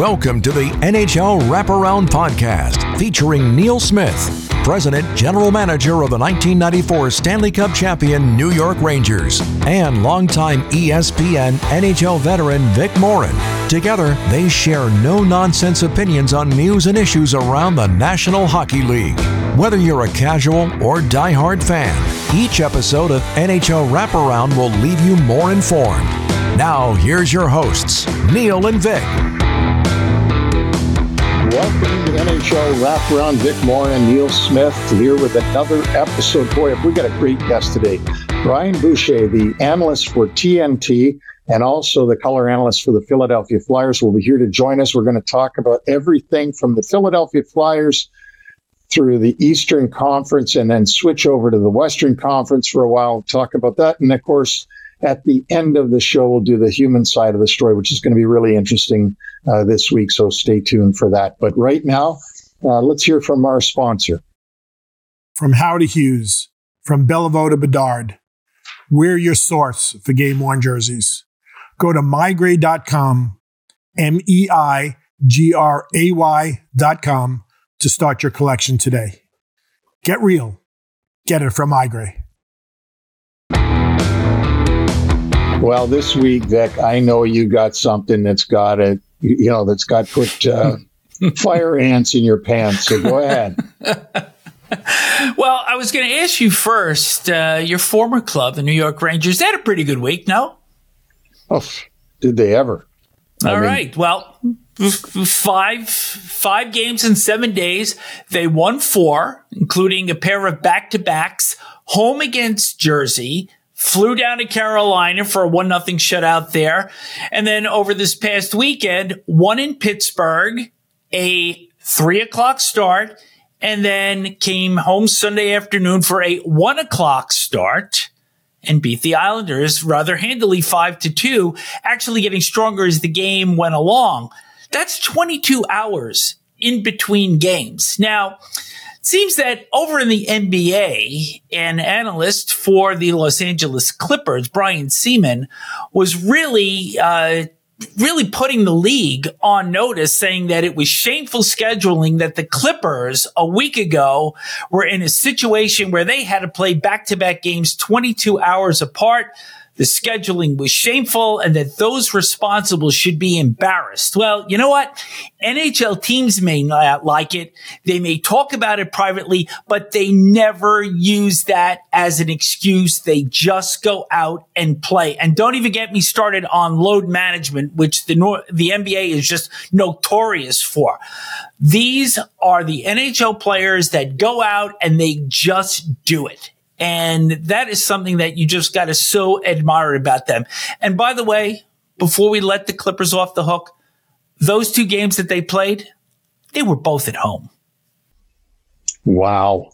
Welcome to the NHL Wraparound Podcast featuring Neil Smith, President General Manager of the 1994 Stanley Cup champion New York Rangers, and longtime ESPN NHL veteran Vic Morin. Together, they share no-nonsense opinions on news and issues around the National Hockey League. Whether you're a casual or diehard fan, each episode of NHL Wraparound will leave you more informed. Now, here's your hosts, Neil and Vic. Welcome to NHL Wraparound. Vic Morin and Neil Smith here with another episode. Boy, we got a great guest today. Brian Boucher, the analyst for TNT and also the color analyst for the Philadelphia Flyers, will be here to join us. We're going to talk about everything from the Philadelphia Flyers through the Eastern Conference and then switch over to the Western Conference for a while, talk about that. And of course, at the end of the show, we'll do the human side of the story, which is going to be really interesting this week. So stay tuned for that. But right now, let's hear from our sponsor. From Howdy Hughes, from Bellevue to Bedard, we're your source for game-worn jerseys. Go to mygray.com, MEIGRAY.com to start your collection today. Get real. Get it from iGray. Well, this week, Vic, I know you got something that's got put fire ants in your pants. So go ahead. Well, I was going to ask you first, your former club, the New York Rangers, they had a pretty good week, no? Oh, did they ever? All right. Well, five games in 7 days. They won 4, including a pair of back-to-backs, home against Jersey, flew down to Carolina for a 1-0 shutout there. And then over this past weekend, won in Pittsburgh, a 3:00 start, and then came home Sunday afternoon for a 1:00 start and beat the Islanders rather handily 5-2, actually getting stronger as the game went along. That's 22 hours in between games. Now, it seems that over in the NBA, an analyst for the Los Angeles Clippers, Brian Seaman, was really putting the league on notice, saying that it was shameful scheduling that the Clippers a week ago were in a situation where they had to play back-to-back games 22 hours apart. The scheduling was shameful and that those responsible should be embarrassed. Well, you know what? NHL teams may not like it. They may talk about it privately, but they never use that as an excuse. They just go out and play. And don't even get me started on load management, which the NBA is just notorious for. These are the NHL players that go out and they just do it. And that is something that you just got to so admire about them. And by the way, before we let the Clippers off the hook, those 2 games that they played, they were both at home. Wow.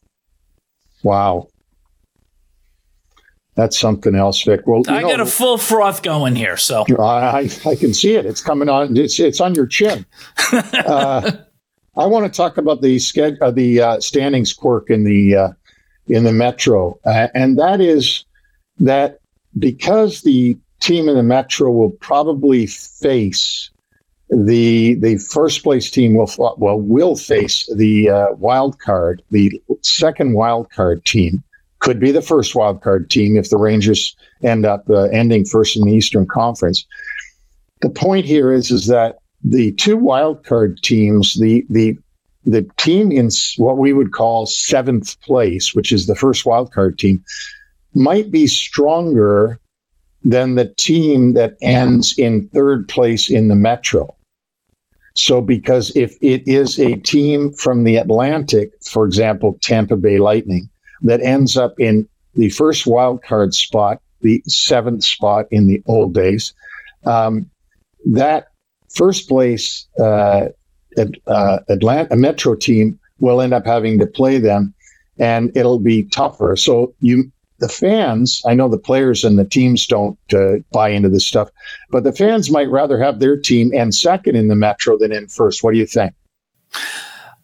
That's something else, Vic. Well, I got a full froth going here, so I can see it. It's coming on. It's on your chin. I want to talk about the standings quirk in the Metro. And that is that because the team in the Metro will probably face the first place team will face the wild card, the second wild card team, could be the first wild card team if the Rangers end up ending first in the Eastern Conference. The point here is that the 2 wild card teams, the team in what we would call 7th place, which is the first wildcard team, might be stronger than the team that ends in 3rd place in the Metro. So because if it is a team from the Atlantic, for example, Tampa Bay Lightning, that ends up in the first wildcard spot, the 7th spot in the old days, that first place Atlanta Metro team will end up having to play them, and it'll be tougher. So the fans, I know the players and the teams don't buy into this stuff, but the fans might rather have their team end second in the Metro than in first. What do you think?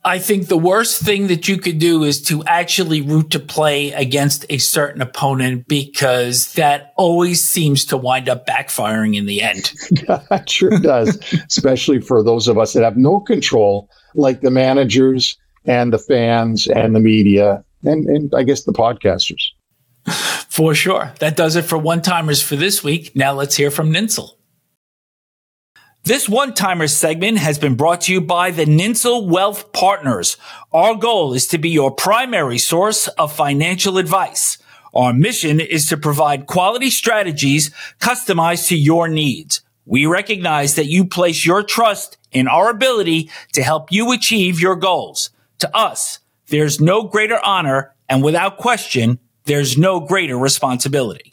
I think the worst thing that you could do is to actually root to play against a certain opponent, because that always seems to wind up backfiring in the end. It sure does, especially for those of us that have no control, like the managers and the fans and the media and I guess the podcasters. For sure. That does it for One-Timers for this week. Now let's hear from Ninsel. This One-Timer segment has been brought to you by the Ninsel Wealth Partners. Our goal is to be your primary source of financial advice. Our mission is to provide quality strategies customized to your needs. We recognize that you place your trust in our ability to help you achieve your goals. To us, there's no greater honor, and without question, there's no greater responsibility.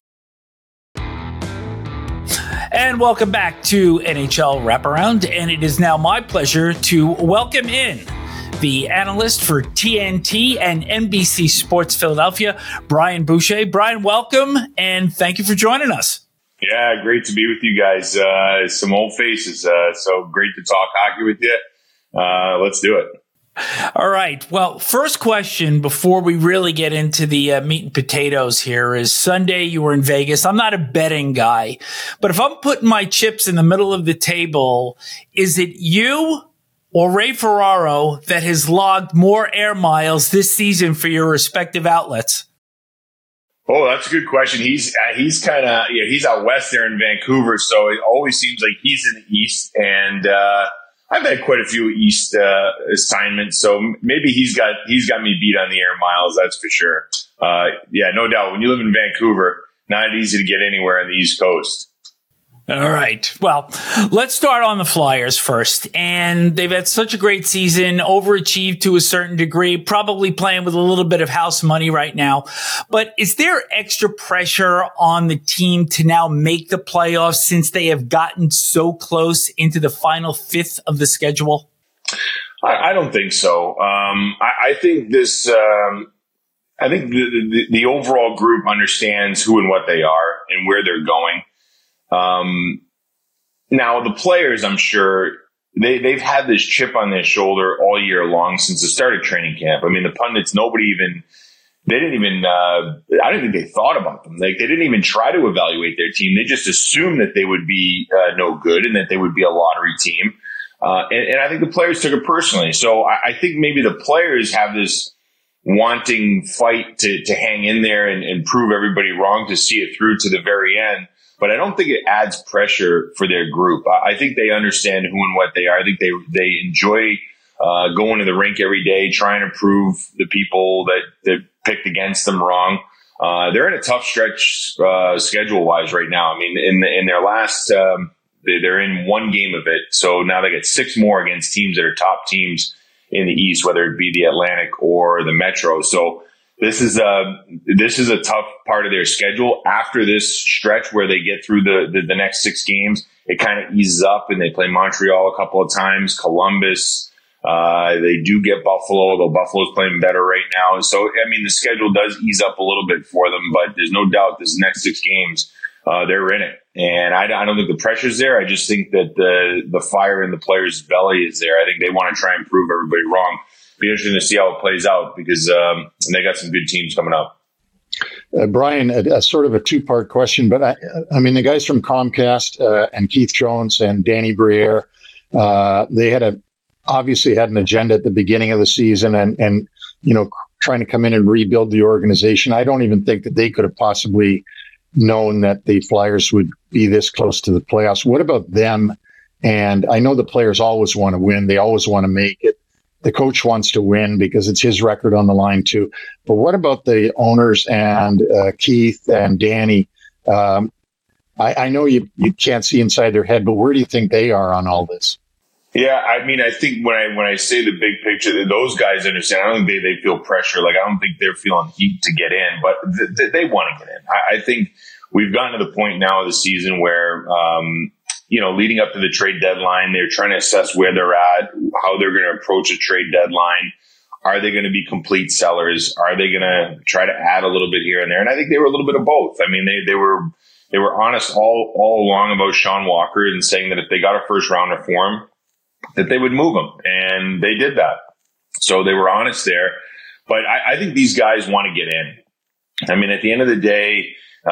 And welcome back to NHL Wraparound. And it is now my pleasure to welcome in the analyst for TNT and NBC Sports Philadelphia, Brian Boucher. Brian, welcome, and thank you for joining us. Yeah, great to be with you guys. Some old faces, so great to talk hockey with you. Let's do it. All right. Well, first question before we really get into the meat and potatoes here is Sunday you were in Vegas. I'm not a betting guy, but if I'm putting my chips in the middle of the table, is it you or Ray Ferraro that has logged more air miles this season for your respective outlets? Oh, that's a good question. He's kind of, he's out west there in Vancouver, so it always seems like he's in the east, and I've had quite a few East assignments, so maybe he's got me beat on the air miles. That's for sure. Yeah, no doubt. When you live in Vancouver, not easy to get anywhere on the East Coast. All right. Well, let's start on the Flyers first. And they've had such a great season, overachieved to a certain degree, probably playing with a little bit of house money right now. But is there extra pressure on the team to now make the playoffs since they have gotten so close into the final fifth of the schedule? I don't think so. I think this. I think the overall group understands who and what they are and where they're going. Now the players, I'm sure they've had this chip on their shoulder all year long since the start of training camp. I mean, the pundits, I don't think they thought about them. Like, they didn't even try to evaluate their team. They just assumed that they would be no good and that they would be a lottery team. And I think the players took it personally. So I think maybe the players have this wanting fight to hang in there and prove everybody wrong, to see it through to the very end. But I don't think it adds pressure for their group. I think they understand who and what they are. I think they enjoy going to the rink every day, trying to prove the people that picked against them wrong. They're in a tough stretch schedule-wise right now. I mean, in their last, they're in one game of it. So now they get 6 more against teams that are top teams in the East, whether it be the Atlantic or the Metro. So this is a tough part of their schedule. After this stretch where they get through the next 6 games, it kind of eases up, and they play Montreal a couple of times, Columbus. They do get Buffalo, though Buffalo's playing better right now. So, I mean, the schedule does ease up a little bit for them, but there's no doubt this next 6 games, they're in it. And I don't think the pressure's there. I just think that the fire in the players' belly is there. I think they want to try and prove everybody wrong. Be interesting to see how it plays out, because they got some good teams coming up. Brian, a sort of a 2-part question, but I mean, the guys from Comcast and Keith Jones and Danny Briere, they obviously had an agenda at the beginning of the season and trying to come in and rebuild the organization. I don't even think that they could have possibly known that the Flyers would be this close to the playoffs. What about them? And I know the players always want to win. They always want to make it. The coach wants to win because it's his record on the line too. But what about the owners and Keith and Danny? I know you can't see inside their head, but where do you think they are on all this? Yeah, I mean, I think when I say the big picture, those guys understand. I don't think they feel pressure. Like, I don't think they're feeling heat to get in, but they want to get in. I think we've gotten to the point now of the season where, leading up to the trade deadline, they're trying to assess where they're at, how they're going to approach a trade deadline. Are they going to be complete sellers? Are they going to try to add a little bit here and there? And I think they were a little bit of both. I mean, they were honest all along about Sean Walker and saying that if they got a first rounder for him, that they would move him. And they did that. So they were honest there. But I think these guys want to get in. I mean, at the end of the day,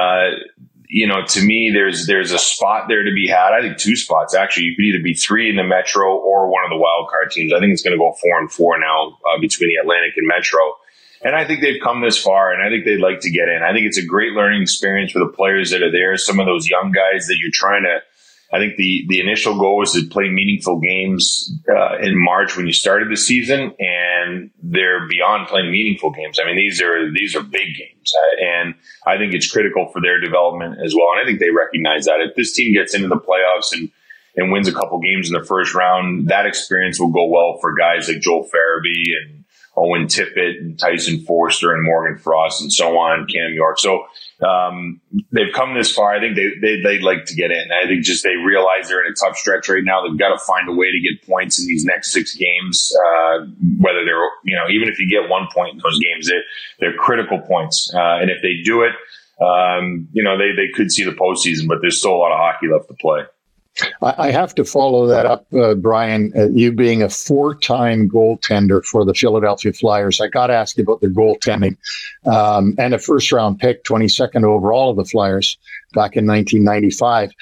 to me, there's a spot there to be had. I think 2 spots, actually. You could either be 3 in the Metro or one of the wild card teams. I think it's going to go 4-4 now between the Atlantic and Metro. And I think they've come this far, and I think they'd like to get in. I think it's a great learning experience for the players that are there. Some of those young guys that you're trying to, I think the initial goal was to play meaningful games in March when you started the season, and they're beyond playing meaningful games. I mean, these are big games, and I think it's critical for their development as well. And I think they recognize that. If this team gets into the playoffs and wins a couple games in the first round, that experience will go well for guys like Joel Farabee and Owen Tippett and Tyson Forster and Morgan Frost and so on, Cam York. So they've come this far. I think they'd like to get in. I think just they realize they're in a tough stretch right now. They've got to find a way to get points in these next 6 games, whether they're, even if you get 1 point in those games, they're critical points. And if they do it, they could see the postseason, but there's still a lot of hockey left to play. I have to follow that up, Brian. You being a 4-time goaltender for the Philadelphia Flyers, I got to ask you about their goaltending and a first-round pick, 22nd overall of the Flyers back in 1995.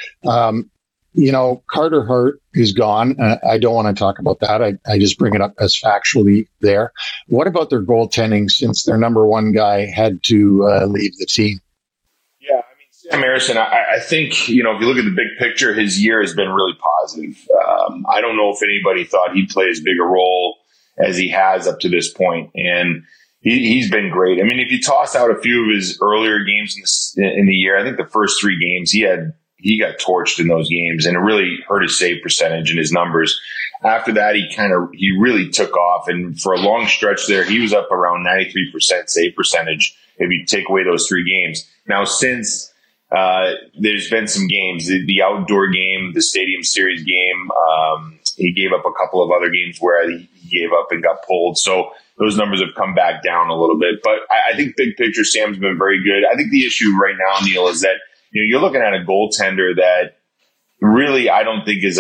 Carter Hart is gone. I don't want to talk about that. I just bring it up as factually there. What about their goaltending since their number 1 guy had to leave the team? Sam Harrison, I think, if you look at the big picture, his year has been really positive. I don't know if anybody thought he'd play as big a role as he has up to this point. And he's been great. I mean, if you toss out a few of his earlier games in the year, I think the first 3 games he got torched in those games, and it really hurt his save percentage and his numbers. After that, he really took off. And for a long stretch there, he was up around 93% save percentage if you take away those 3 games. Now, since there's been some games, the outdoor game, the Stadium Series game. He gave up a couple of other games where he gave up and got pulled. So those numbers have come back down a little bit. But I think big picture, Sam's been very good. I think the issue right now, Neil, is that you're looking at a goaltender that really I don't think is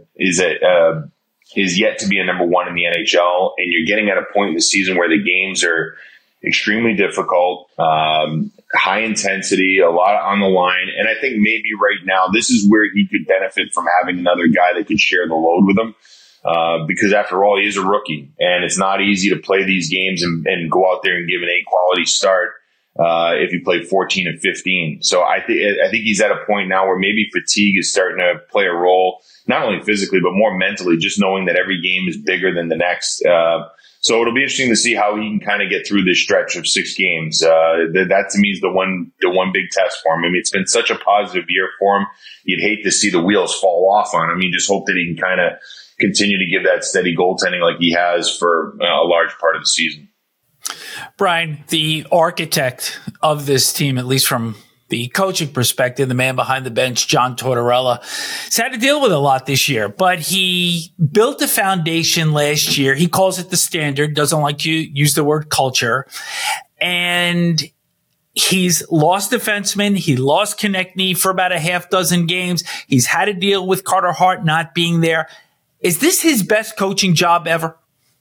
yet to be a number 1 in the NHL. And you're getting at a point in the season where the games are extremely difficult, high intensity, a lot on the line. And I think maybe right now, this is where he could benefit from having another guy that could share the load with him. Because after all, he is a rookie, and it's not easy to play these games and go out there and give an A-quality start if you play 14 and 15. So I think he's at a point now where maybe fatigue is starting to play a role, not only physically, but more mentally, just knowing that every game is bigger than the next. So it'll be interesting to see how he can kind of get through this stretch of 6 games. That to me is the one big test for him. I mean, it's been such a positive year for him. You'd hate to see the wheels fall off on him. You just hope that he can kind of continue to give that steady goaltending like he has for a large part of the season. Brian, the architect of this team, at least from the coaching perspective, the man behind the bench, John Tortorella, has had to deal with a lot this year, but he built a foundation last year. He calls it the standard, doesn't like to use the word culture. And he's lost defensemen. He lost Konechny for about a half dozen games. He's had to deal with Carter Hart not being there. Is this his best coaching job ever?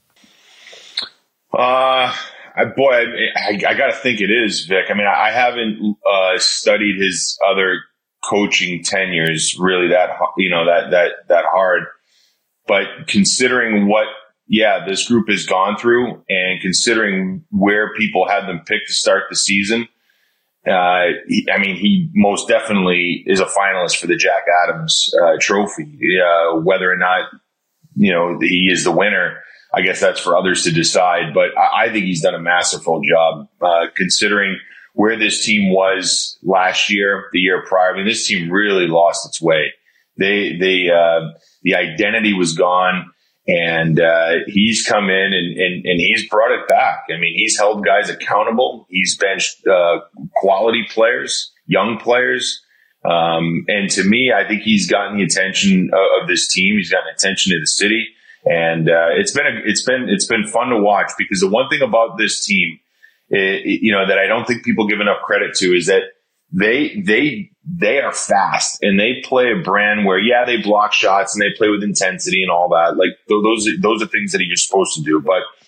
I got to think it is, Vic. I mean, I haven't studied his other coaching tenures really that hard. But considering what, this group has gone through, and considering where people had them picked to start the season, he most definitely is a finalist for the Jack Adams Trophy. Whether or not he is the winner, I guess that's for others to decide, but I think he's done a masterful job, considering where this team was last year, the year prior. I mean, this team really lost its way. The identity was gone, and he's come in and he's brought it back. I mean, he's held guys accountable. He's benched quality players, young players. And to me, I think he's gotten the attention of this team. He's gotten attention to the city. And it's been fun to watch, because the one thing about this team, that I don't think people give enough credit to, is that they are fast, and they play a brand where they block shots and they play with intensity and all that. Like those are things that you're supposed to do. But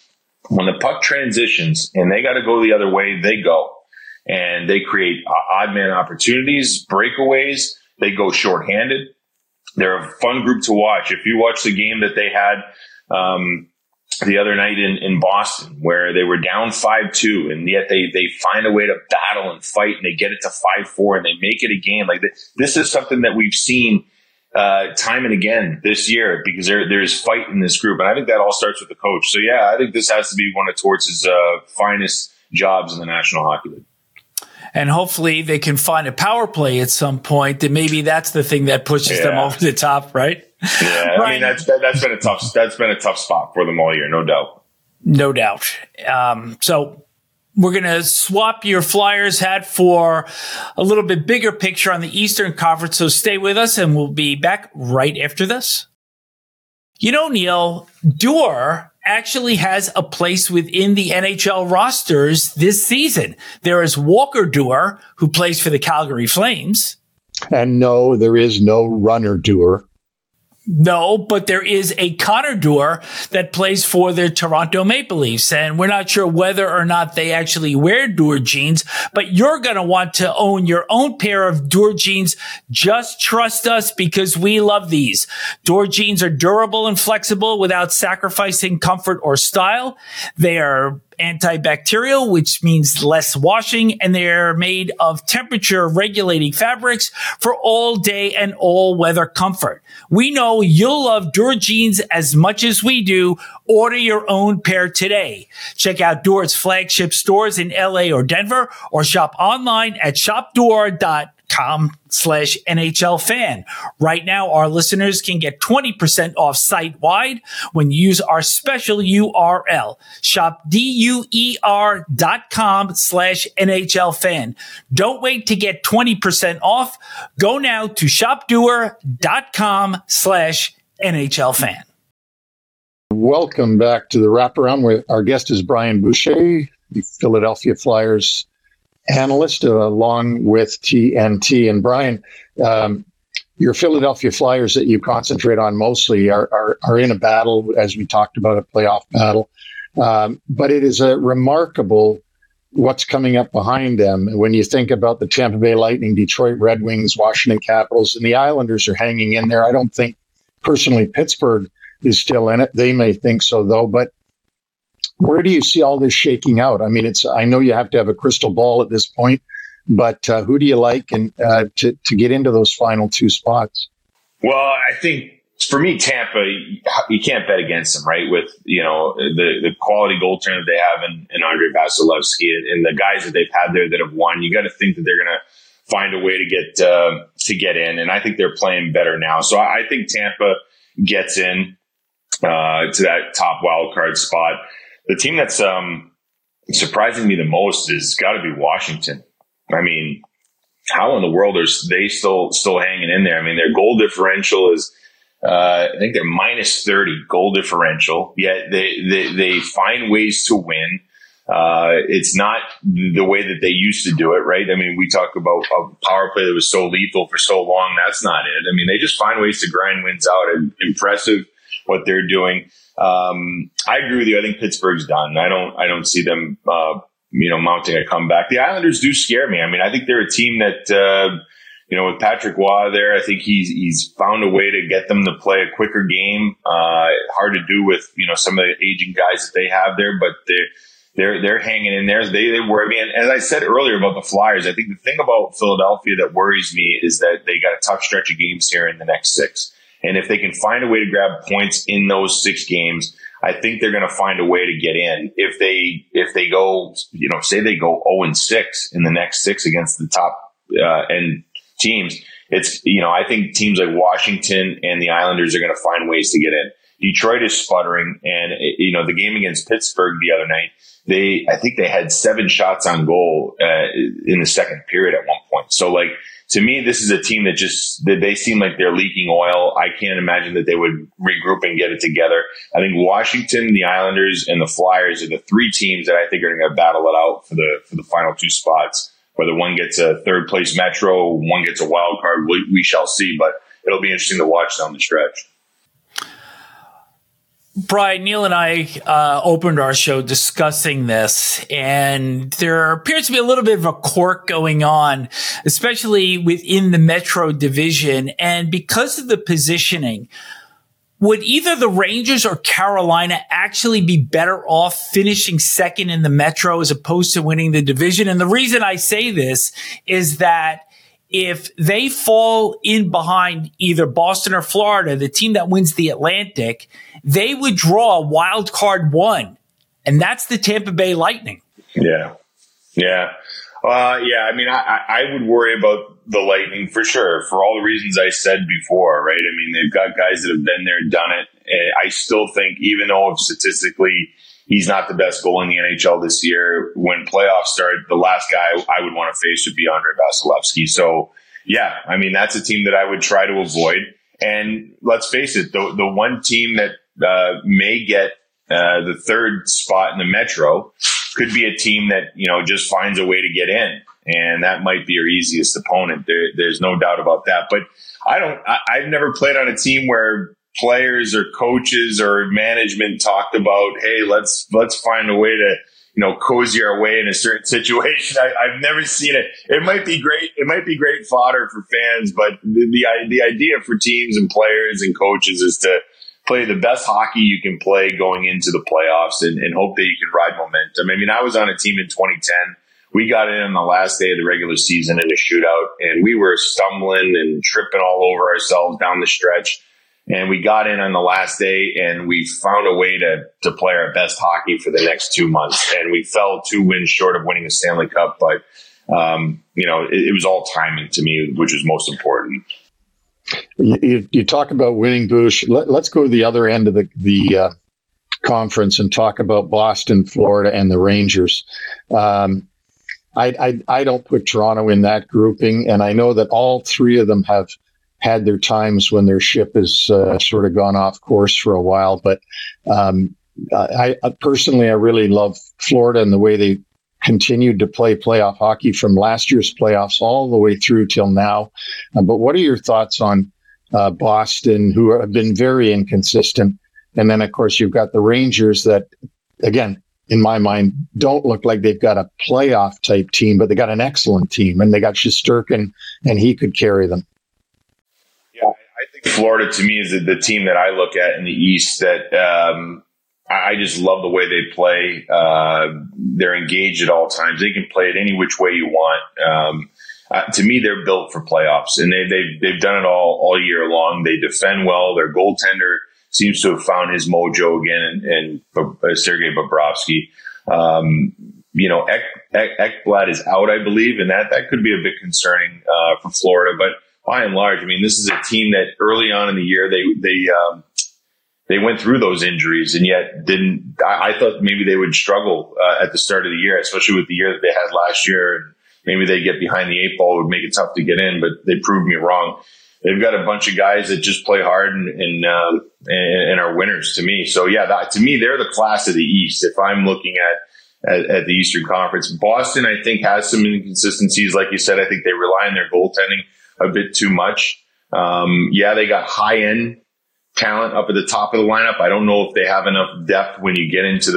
when the puck transitions and they got to go the other way, they go. And they create odd man opportunities, breakaways. They go shorthanded. They're a fun group to watch. If you watch the game that they had the other night in Boston, where they were down 5-2, and yet they find a way to battle and fight, and they get it to 5-4, and they make it a game. Like this is something that we've seen time and again this year, because there's fight in this group. And I think that all starts with the coach. So, yeah, I think this has to be one of Torts' finest jobs in the National Hockey League. And hopefully they can find a power play at some point, and maybe that's the thing that pushes them over the top, right? Yeah, I mean that's been a tough spot for them all year, no doubt. No doubt. So we're going to swap your Flyers hat for a little bit bigger picture on the Eastern Conference. So stay with us, and we'll be back right after this. You know, Neil, Duehr actually has a place within the NHL rosters this season. There is Walker Duehr, who plays for the Calgary Flames. And no, there is no runner Duehr. No, but there is a Connor Duehr that plays for the Toronto Maple Leafs, and we're not sure whether or not they actually wear Duehr jeans, but you're going to want to own your own pair of Duehr jeans. Just trust us, because we love these. Duehr jeans are durable and flexible without sacrificing comfort or style. They are antibacterial, which means less washing, and they're made of temperature regulating fabrics for all day and all weather comfort. We know you'll love Duehr jeans as much as we do. Order your own pair today. Check out Duehr's flagship stores in LA or Denver, or shop online at shopduehr.com/NHL fan. Right now, our listeners can get 20% off site-wide when you use our special URL, shopduer.com/NHL fan. Don't wait to get 20% off. Go now to shopduer.com/NHL fan. Welcome back to the Wraparound, where our guest is Brian Boucher, the Philadelphia Flyers analyst, along with TNT. And Brian, your Philadelphia Flyers that you concentrate on mostly are in a battle, as we talked about, a playoff battle. But it is a remarkable what's coming up behind them. When you think about the Tampa Bay Lightning, Detroit Red Wings, Washington Capitals, and the Islanders are hanging in there. I don't think, personally, Pittsburgh is still in it. They may think so, though. But where do you see all this shaking out? I mean, I know you have to have a crystal ball at this point, but who do you like and to get into those final two spots? Well, I think for me, Tampa, you can't bet against them, right? With, the quality goaltender they have in Andre Vasilevsky and the guys that they've had there that have won. You got to think that they're going to find a way to get in, and I think they're playing better now. So I think Tampa gets in to that top wild card spot. The team that's surprising me the most is got to be Washington. I mean, how in the world are they still hanging in there? I mean, their goal differential is, I think they're minus 30 goal differential. Yet they find ways to win. It's not the way that they used to do it, right? I mean, we talk about a power play that was so lethal for so long. That's not it. I mean, they just find ways to grind wins out. And impressive what they're doing. I agree with you. I think Pittsburgh's done. I don't see them, mounting a comeback. The Islanders do scare me. I mean, I think they're a team that, with Patrick Waugh there, I think he's found a way to get them to play a quicker game. Hard to do with, some of the aging guys that they have there, but they're hanging in there. They worry me. And as I said earlier about the Flyers, I think the thing about Philadelphia that worries me is that they got a tough stretch of games here in the next 6. And if they can find a way to grab points in those 6 games, I think they're going to find a way to get in. If they go, say they go 0-6 in the next 6 against the top end teams, it's, I think teams like Washington and the Islanders are going to find ways to get in. Detroit is sputtering, and the game against Pittsburgh the other night, I think they had 7 shots on goal in the second period at one point. So, to me, this is a team that they seem like they're leaking oil. I can't imagine that they would regroup and get it together. I think Washington, the Islanders, and the Flyers are the 3 teams that I think are going to battle it out for the final 2 spots. Whether one gets a third place Metro, one gets a wild card, we shall see. But it'll be interesting to watch down the stretch. Brian, Neil and I opened our show discussing this, and there appears to be a little bit of a quirk going on, especially within the Metro division. And because of the positioning, would either the Rangers or Carolina actually be better off finishing second in the Metro as opposed to winning the division? And the reason I say this is that if they fall in behind either Boston or Florida, the team that wins the Atlantic, they would draw a wild card one, and that's the Tampa Bay Lightning. Yeah. I mean, I would worry about the Lightning for sure, for all the reasons I said before, right? I mean, they've got guys that have been there, done it. I still think, even though statistically he's not the best goalie in the NHL this year, when playoffs start, the last guy I would want to face would be Andre Vasilevsky. So, yeah, I mean, that's a team that I would try to avoid. And let's face it, the one team that may get the third spot in the Metro could be a team that, just finds a way to get in. And that might be your easiest opponent. There's no doubt about that. But I've never played on a team where players or coaches or management talked about, hey, let's find a way to, cozy our way in a certain situation. I've never seen it. It might be great. It might be great fodder for fans, but the idea for teams and players and coaches is to play the best hockey you can play going into the playoffs and hope that you can ride momentum. I mean, I was on a team in 2010. We got in on the last day of the regular season in a shootout, and we were stumbling and tripping all over ourselves down the stretch. And we got in on the last day, and we found a way to play our best hockey for the next 2 months. And we fell 2 wins short of winning the Stanley Cup, but it was all timing to me, which was most important. You talk about winning, Boosh. Let's go to the other end of the conference and talk about Boston, Florida, and the Rangers. I don't put Toronto in that grouping, and I know that all three of them have had their times when their ship has sort of gone off course for a while. But I personally really love Florida and the way they continued to play playoff hockey from last year's playoffs all the way through till now. But what are your thoughts on Boston, who have been very inconsistent? And then, of course, you've got the Rangers that, again, in my mind, don't look like they've got a playoff type team, but they got an excellent team, and they got Shesterkin, and he could carry them. Yeah, I think Florida to me is the team that I look at in the East that I just love the way they play. They're engaged at all times. They can play it any which way you want. To me, they're built for playoffs, and they've done it all year long. They defend well. Their goaltender seems to have found his mojo again, and Sergei Bobrovsky. Ekblad is out, I believe, and that could be a bit concerning for Florida. But by and large, I mean, this is a team that early on in the year they went through those injuries, and yet didn't. I thought maybe they would struggle at the start of the year, especially with the year that they had last year. And maybe they get behind the eight ball, would make it tough to get in, but they proved me wrong. They've got a bunch of guys that just play hard and are winners to me. So yeah, to me, they're the class of the East. If I'm looking at the Eastern Conference, Boston, I think, has some inconsistencies. Like you said, I think they rely on their goaltending a bit too much. They got high end talent up at the top of the lineup. I don't know if they have enough depth when you get into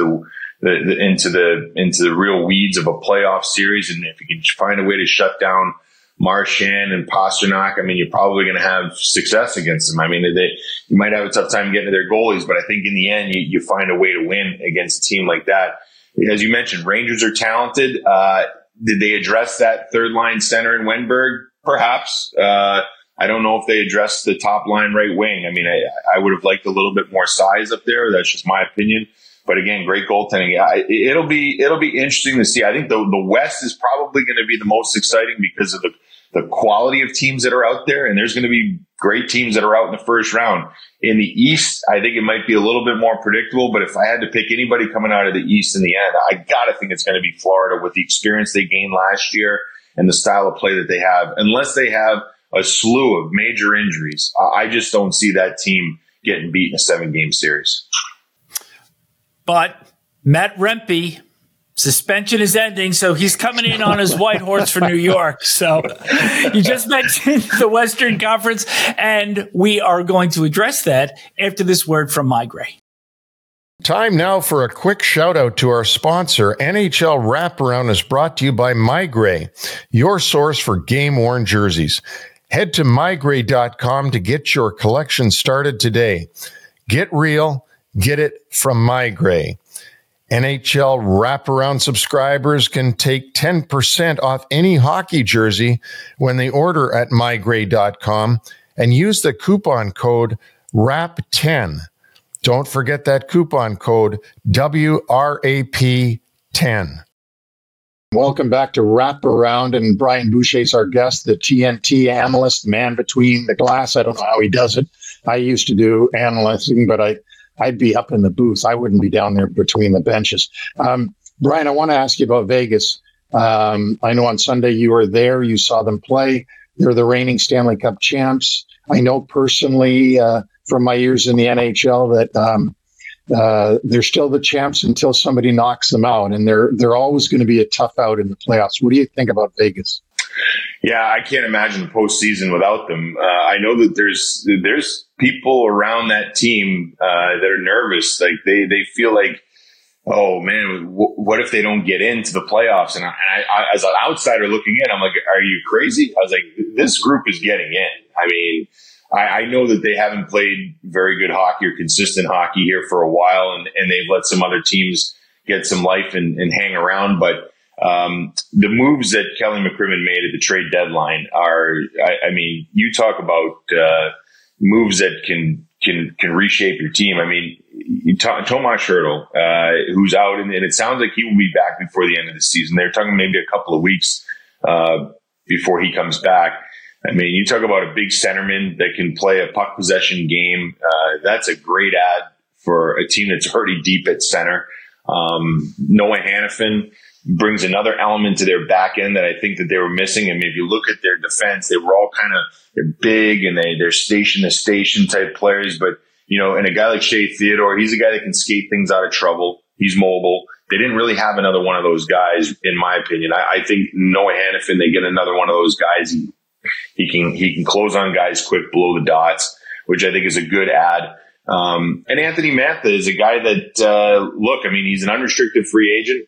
the real weeds of a playoff series. And if you can find a way to shut down Marchand and Pasternak, I mean, you're probably going to have success against them. I mean, you might have a tough time getting to their goalies, but I think in the end, you find a way to win against a team like that. As you mentioned, Rangers are talented. Did they address that third line center in Wenberg? Perhaps. I don't know if they addressed the top line right wing. I mean, I would have liked a little bit more size up there. That's just my opinion. But again, great goaltending. It'll be interesting to see. I think the West is probably going to be the most exciting because of the quality of teams that are out there, and there's going to be great teams that are out in the first round. In the East, I think it might be a little bit more predictable, but if I had to pick anybody coming out of the East in the end, I got to think it's going to be Florida with the experience they gained last year and the style of play that they have. Unless they have a slew of major injuries, I just don't see that team getting beat in a 7-game series. But Matt Rempe, suspension is ending, so he's coming in on his white horse for New York. So you just mentioned the Western Conference, and we are going to address that after this word from My Gray. Time now for a quick shout out to our sponsor. NHL Wraparound is brought to you by MyGray, your source for game-worn jerseys. Head to mygray.com to get your collection started today. Get real, get it from MyGray. NHL Wraparound subscribers can take 10% off any hockey jersey when they order at mygray.com and use the coupon code WRAP10. Don't forget that coupon code WRAP10. Welcome back to Wraparound, and Brian Boucher's our guest, the TNT analyst, man between the glass. I don't know how he does it. I used to do analyzing, but I'd be up in the booth. I wouldn't be down there between the benches. Brian, I want to ask you about Vegas. I know on Sunday you were there. You saw them play. They're the reigning Stanley Cup champs. I know personally from my years in the NHL that they're still the champs until somebody knocks them out, and they're always going to be a tough out in the playoffs. What do you think about Vegas? Yeah, I can't imagine the postseason without them. I know that there's people around that team that are nervous. Like they feel like, oh man, what if they don't get into the playoffs? And I, as an outsider looking in, I'm like, are you crazy? I was like, this group is getting in. I mean, I know that they haven't played very good hockey or consistent hockey here for a while, and they've let some other teams get some life and hang around. But the moves that Kelly McCrimmon made at the trade deadline are, I mean, you talk about moves that can reshape your team. I mean, Tomas Hertl, who's out, and it sounds like he will be back before the end of the season. They're talking maybe a couple of weeks before he comes back. I mean, you talk about a big centerman that can play a puck possession game. That's a great ad for a team that's already deep at center. Noah Hanifin brings another element to their back end that I think that they were missing. I mean, if you look at their defense, they were all they're big and they're station to station type players. But, you know, and a guy like Shea Theodore, he's a guy that can skate things out of trouble. He's mobile. They didn't really have another one of those guys, in my opinion. I think Noah Hanifin, they get another one of those guys. He can close on guys quick, below the dots, which I think is a good ad. And Anthony Mantha is a guy that, look, I mean, he's an unrestricted free agent.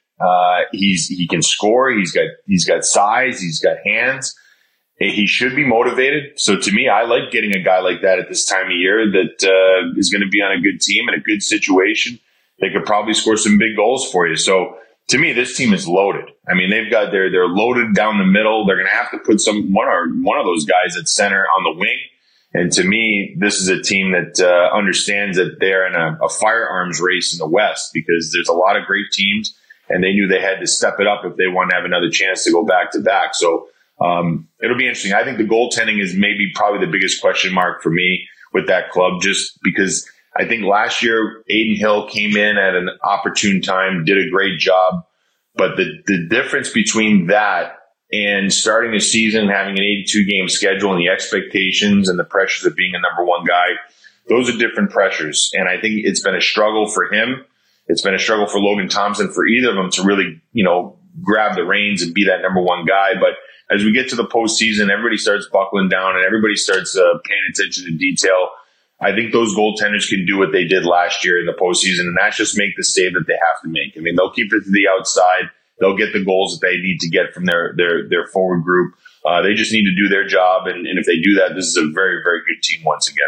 He can score. He's got size. He's got hands. He should be motivated. So to me, I like getting a guy like that at this time of year that, is going to be on a good team in a good situation. They could probably score some big goals for you. So to me, this team is loaded. I mean, they're loaded down the middle. They're going to have to put one of those guys at center on the wing. And to me, this is a team that understands that they're in a firearms race in the West, because there's a lot of great teams, and they knew they had to step it up if they want to have another chance to go back to back. So it'll be interesting. I think the goaltending is probably the biggest question mark for me with that club, just because I think last year Adin Hill came in at an opportune time, did a great job. But the difference between that and starting a season, having an 82-game schedule, and the expectations and the pressures of being a number one guy, those are different pressures. And I think it's been a struggle for him. It's been a struggle for Logan Thompson, for either of them to really, grab the reins and be that number one guy. But as we get to the postseason, everybody starts buckling down and everybody starts paying attention to detail. I think those goaltenders can do what they did last year in the postseason, and that's just make the save that they have to make. I mean, they'll keep it to the outside. They'll get the goals that they need to get from their forward group. They just need to do their job, and if they do that, this is a very, very good team once again.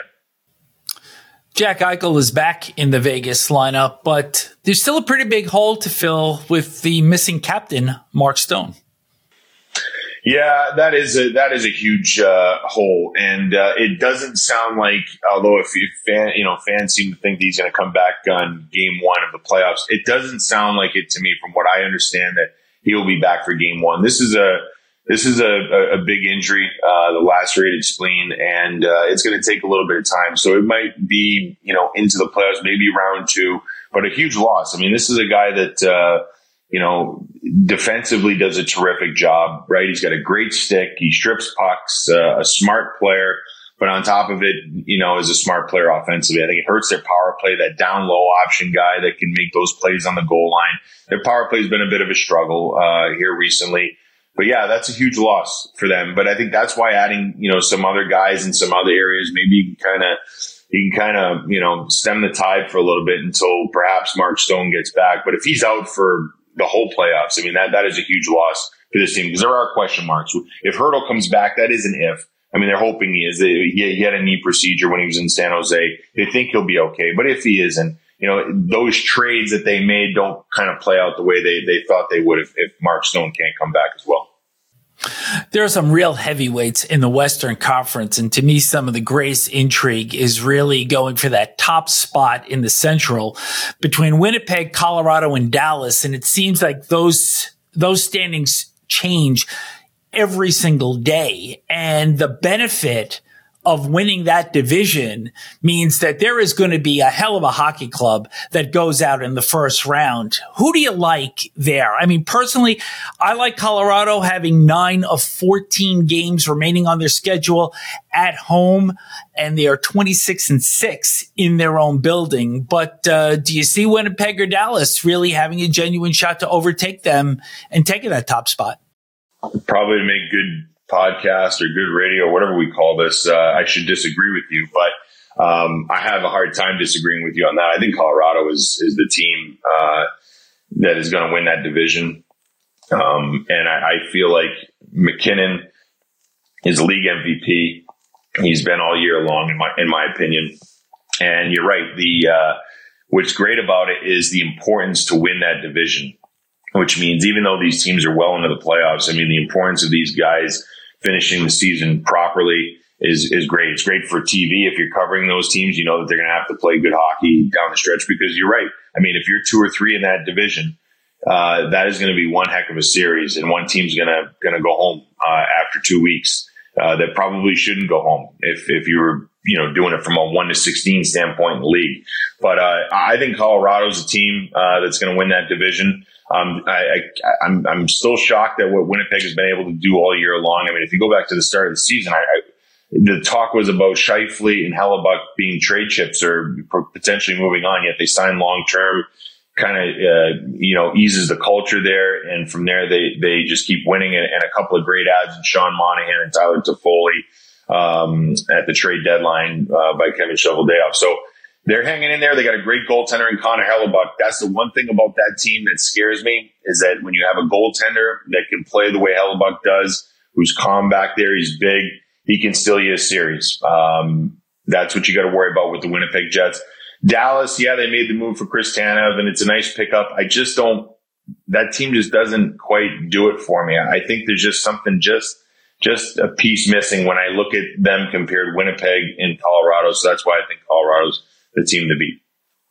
Jack Eichel is back in the Vegas lineup, but there's still a pretty big hole to fill with the missing captain, Mark Stone. Yeah, that is a huge hole, and it doesn't sound like, although if fans seem to think he's going to come back on game one of the playoffs, it doesn't sound like it to me, from what I understand, that he will be back for game one. This is a big injury, the lacerated spleen, and it's going to take a little bit of time. So it might be into the playoffs, maybe round two, but a huge loss. I mean, this is a guy that defensively does a terrific job, right? He's got a great stick. He strips pucks, a smart player, but on top of it, is a smart player offensively. I think it hurts their power play, that down low option guy that can make those plays on the goal line. Their power play has been a bit of a struggle here recently. But yeah, that's a huge loss for them. But I think that's why adding, some other guys in some other areas, maybe you can kind of, he can kind of, stem the tide for a little bit until perhaps Mark Stone gets back. But if he's out for the whole playoffs, I mean, that is a huge loss for this team because there are question marks. If Hertl comes back, that is an if. I mean, they're hoping he is. He had a knee procedure when he was in San Jose. They think he'll be okay. But if he isn't, those trades that they made don't kind of play out the way they thought they would if Mark Stone can't come back as well. There are some real heavyweights in the Western Conference, and to me, some of the greatest intrigue is really going for that top spot in the Central between Winnipeg, Colorado, and Dallas. And it seems like those standings change every single day. And the benefit of winning that division means that there is going to be a hell of a hockey club that goes out in the first round. Who do you like there? I mean, personally, I like Colorado having 9 of 14 games remaining on their schedule at home, and they are 26-6 in their own building. But do you see Winnipeg or Dallas really having a genuine shot to overtake them and taking that top spot? Probably to make good podcast or good radio, whatever we call this, I should disagree with you, but I have a hard time disagreeing with you on that. I think Colorado is the team that is going to win that division, and I feel like McKinnon is league MVP. He's been all year long, in my opinion. And you're right. What's great about it is the importance to win that division, which means even though these teams are well into the playoffs, I mean, the importance of these guys finishing the season properly is great. It's great for TV. If you're covering those teams, you know that they're going to have to play good hockey down the stretch because you're right. I mean, if you're 2 or 3 in that division, that is going to be one heck of a series, and one team's going to go home after 2 weeks. That probably shouldn't go home if you were doing it from a 1-16 standpoint in the league. But I think Colorado's a team that's going to win that division. I'm still shocked at what Winnipeg has been able to do all year long. I mean, if you go back to the start of the season, the talk was about Scheifele and Hellebuck being trade chips or potentially moving on, yet they signed long-term, kind of, eases the culture there. And from there, they just keep winning, and a couple of great ads in Sean Monahan and Tyler Toffoli at the trade deadline by Kevin Shoveldayoff. So they're hanging in there. They got a great goaltender in Connor Hellebuck. That's the one thing about that team that scares me, is that when you have a goaltender that can play the way Hellebuck does, who's calm back there, he's big, he can steal you a series. That's what you got to worry about with the Winnipeg Jets. Dallas, yeah, they made the move for Chris Tanev, and it's a nice pickup. That team just doesn't quite do it for me. I think there's just something, just a piece missing when I look at them compared to Winnipeg and Colorado. So that's why I think Colorado's the team to beat.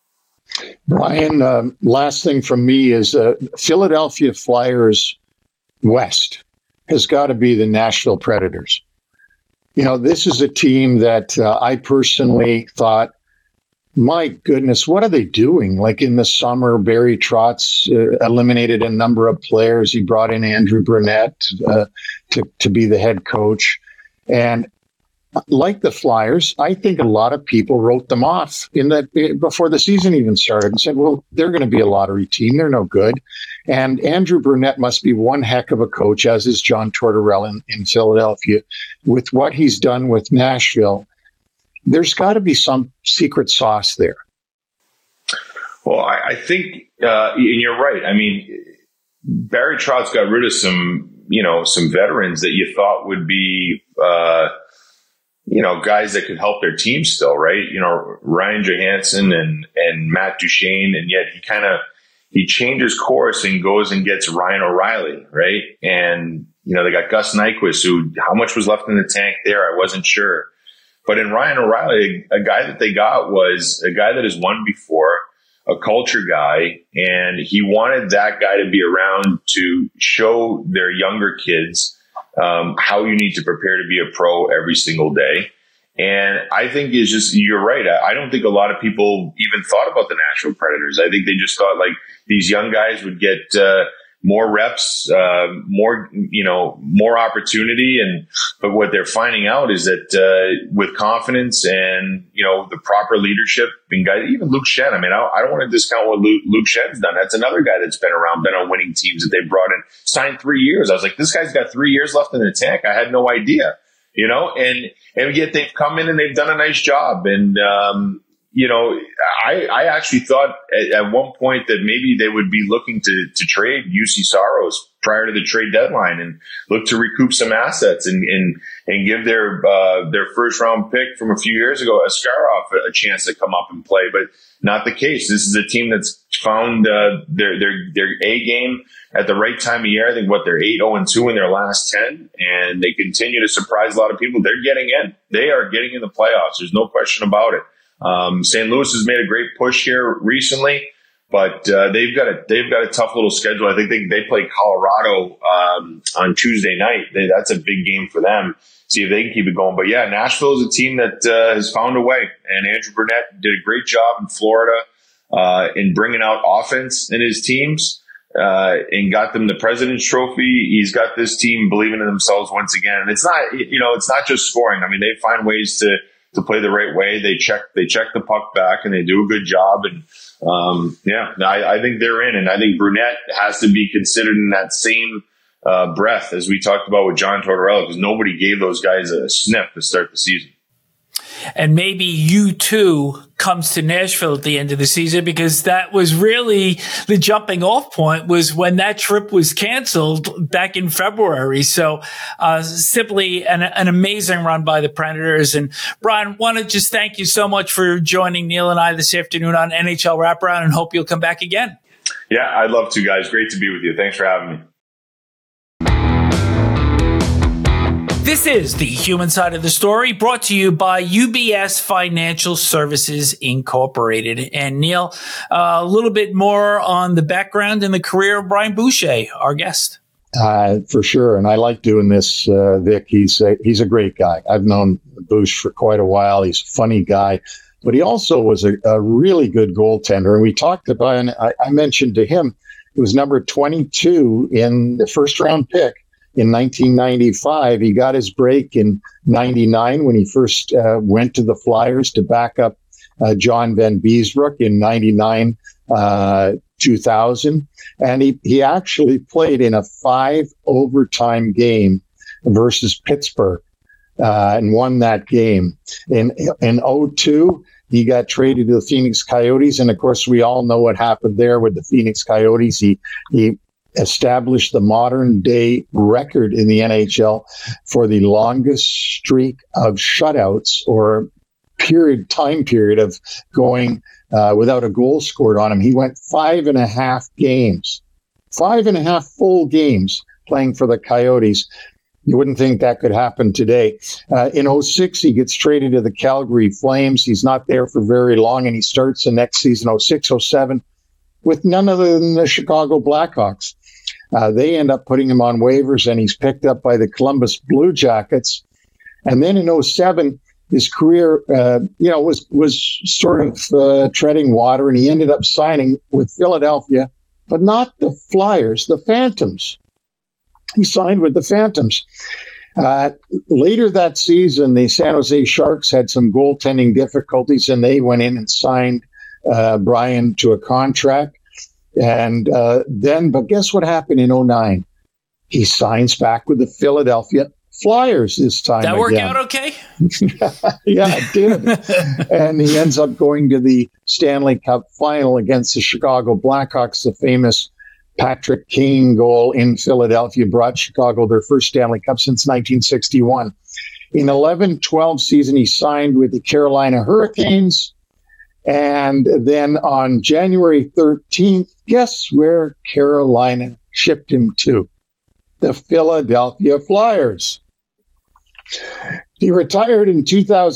Brian, last thing from me is Philadelphia Flyers West has got to be the Nashville Predators. This is a team that I personally thought, my goodness, what are they doing? Like in the summer, Barry Trotz eliminated a number of players. He brought in Andrew Burnett to be the head coach. And like the Flyers, I think a lot of people wrote them off before the season even started and said, well, they're going to be a lottery team. They're no good. And Andrew Burnett must be one heck of a coach, as is John Tortorella in Philadelphia. With what he's done with Nashville, there's got to be some secret sauce there. Well, I think, and you're right. I mean, Barry Trotz got rid of some veterans that you thought would be, guys that could help their team still, right? Ryan Johansson and Matt Duchene, and yet he changes course and goes and gets Ryan O'Reilly, right? And, they got Gus Nyquist, who, how much was left in the tank there? I wasn't sure. But in Ryan O'Reilly, a guy that they got was a guy that has won before, a culture guy, and he wanted that guy to be around to show their younger kids how you need to prepare to be a pro every single day. And I think you're right. I don't think a lot of people even thought about the Nashville Predators. I think they just thought like these young guys would get more reps, more opportunity. But what they're finding out is that with confidence and, the proper leadership, and guys, even Luke Shen, I mean, I don't want to discount what Luke Shen's done. That's another guy that's been around, been on winning teams that they brought in, signed 3 years. I was like, this guy's got 3 years left in the tank. I had no idea, and And yet they've come in and they've done a nice job. And, I actually thought at one point that maybe they would be looking to trade UC Saros prior to the trade deadline and look to recoup some assets and give their first round pick from a few years ago, Askarov, a chance to come up and play. But not the case. This is a team that's found their A game at the right time of year. I think they're 8-0-2 in their last 10, and they continue to surprise a lot of people. They're getting in. They are getting in the playoffs. There's no question about it. St. Louis has made a great push here recently, but they've got a tough little schedule. I think they play Colorado on Tuesday night. That's a big game for them. See if they can keep it going. But yeah, Nashville is a team that has found a way, and Andrew Brunette did a great job in Florida in bringing out offense in his teams and got them the President's Trophy. He's got this team believing in themselves once again, and it's not just scoring. I mean, they find ways to play the right way. They check the puck back, and they do a good job. And I think they're in, and I think Brunette has to be considered in that same breath as we talked about with John Tortorella, because nobody gave those guys a sniff to start the season. And maybe U2 comes to Nashville at the end of the season, because that was really the jumping off point, was when that trip was canceled back in February. So simply an amazing run by the Predators. And Brian, want to just thank you so much for joining Neil and I this afternoon on NHL Wraparound, and hope you'll come back again. Yeah, I'd love to, guys. Great to be with you. Thanks for having me. This is The Human Side of the Story, brought to you by UBS Financial Services Incorporated. And Neil, a little bit more on the background and the career of Brian Boucher, our guest. For sure. And I like doing this, Vic. He's a great guy. I've known Boucher for quite a while. He's a funny guy, but he also was a really good goaltender. And we talked about, and I mentioned to him, it was number 22 in the first round pick. In 1995, he got his break in 99 when he first went to the Flyers to back up John Van Beesbroek in 99, 2000. And he actually played in a 5 overtime game versus Pittsburgh and won that game. In 02, he got traded to the Phoenix Coyotes. And of course, we all know what happened there with the Phoenix Coyotes. He established the modern day record in the NHL for the longest streak of shutouts, or time period of going without a goal scored on him. He went 5.5 full games playing for the Coyotes. You wouldn't think that could happen today. In 06, he gets traded to the Calgary Flames. He's not there for very long, and he starts the next season, 06, 07, with none other than the Chicago Blackhawks. They end up putting him on waivers, and he's picked up by the Columbus Blue Jackets. And then in 07, his career, was sort of treading water, and he ended up signing with Philadelphia, but not the Flyers, the Phantoms. He signed with the Phantoms. Later that season, the San Jose Sharks had some goaltending difficulties, and they went in and signed Brian to a contract. And but guess what happened in 09? He signs back with the Philadelphia Flyers this time. That worked out okay? Yeah, it did. And he ends up going to the Stanley Cup final against the Chicago Blackhawks. The famous Patrick Kane goal in Philadelphia brought Chicago their first Stanley Cup since 1961. In 11-12 season, he signed with the Carolina Hurricanes. And then on January 13th, guess where Carolina shipped him to? The Philadelphia Flyers. He retired in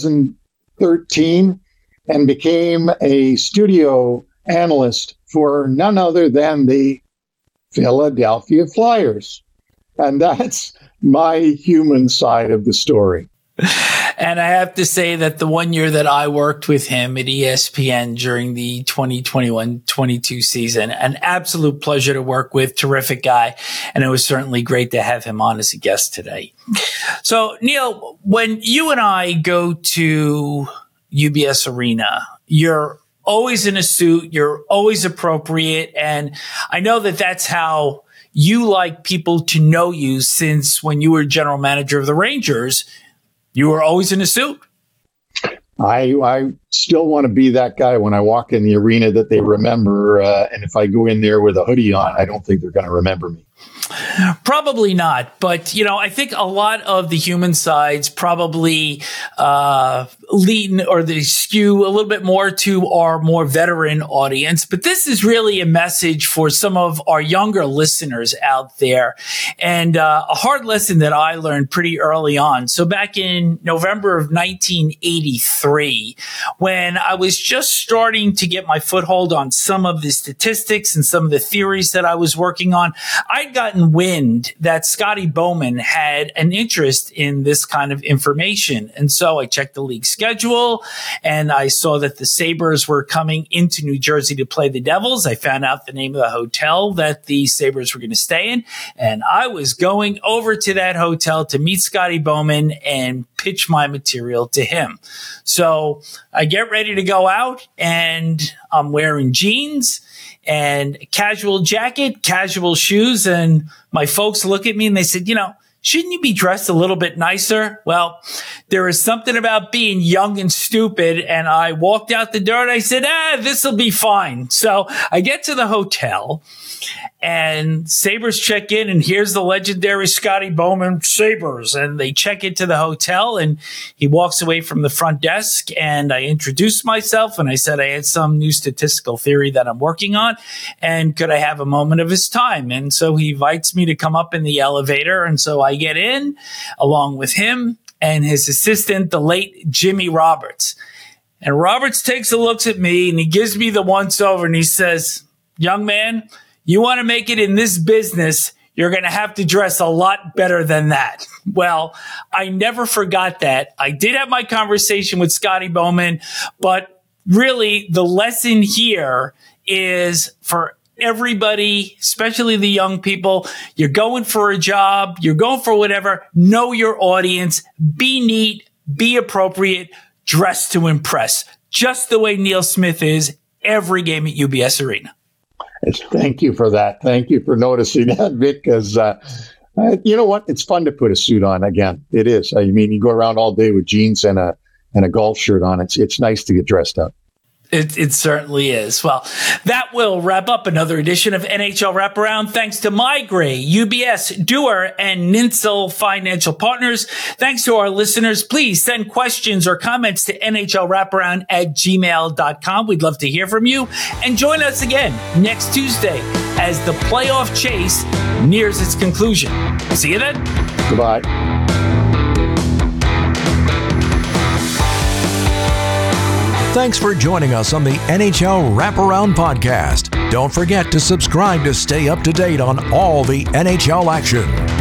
2013 and became a studio analyst for none other than the Philadelphia Flyers. And that's my human side of the story. And I have to say that the one year that I worked with him at ESPN during the 2021-22 season, an absolute pleasure to work with, terrific guy. And it was certainly great to have him on as a guest today. So, Neil, when you and I go to UBS Arena, you're always in a suit, you're always appropriate. And I know that that's how you like people to know you, since when you were general manager of the Rangers, You were always in a suit. I still want to be that guy when I walk in the arena that they remember. And if I go in there with a hoodie on, I don't think they're going to remember me. Probably not. But, I think a lot of the human sides probably lean or they skew a little bit more to our more veteran audience. But this is really a message for some of our younger listeners out there. And a hard lesson that I learned pretty early on. So back in November of 1983, when I was just starting to get my foothold on some of the statistics and some of the theories that I was working on, I'd gotten wind that Scotty Bowman had an interest in this kind of information. And so I checked the league schedule and I saw that the Sabres were coming into New Jersey to play the Devils. I found out the name of the hotel that the Sabres were going to stay in. And I was going over to that hotel to meet Scotty Bowman and pitch my material to him. So I get ready to go out and I'm wearing jeans and a casual jacket, casual shoes. And my folks look at me and they said, shouldn't you be dressed a little bit nicer? Well, there is something about being young and stupid. And I walked out the door and I said, this'll be fine. So I get to the hotel and Sabres check in and here's the legendary Scotty Bowman Sabres. And they check into the hotel and he walks away from the front desk and I introduced myself and I said I had some new statistical theory that I'm working on and could I have a moment of his time? And so he invites me to come up in the elevator. And so I get in along with him and his assistant, the late Jimmy Roberts. And Roberts takes a look at me and he gives me the once over and he says, young man, you want to make it in this business, you're going to have to dress a lot better than that. Well, I never forgot that. I did have my conversation with Scotty Bowman, but really the lesson here is for everybody, especially the young people, you're going for a job, you're going for whatever, know your audience, be neat, be appropriate, dress to impress, just the way Neil Smith is every game at UBS Arena. Thank you for that. Thank you for noticing that, Vic, because you know what? It's fun to put a suit on again. It is. I mean, you go around all day with jeans and a golf shirt on. It's nice to get dressed up. It certainly is. Well, that will wrap up another edition of NHL Wraparound. Thanks to MyGray, UBS, Dewar, and Ninsel Financial Partners. Thanks to our listeners. Please send questions or comments to NHLWraparound@gmail.com. We'd love to hear from you. And join us again next Tuesday as the playoff chase nears its conclusion. See you then. Goodbye. Thanks for joining us on the NHL Wraparound Podcast. Don't forget to subscribe to stay up to date on all the NHL action.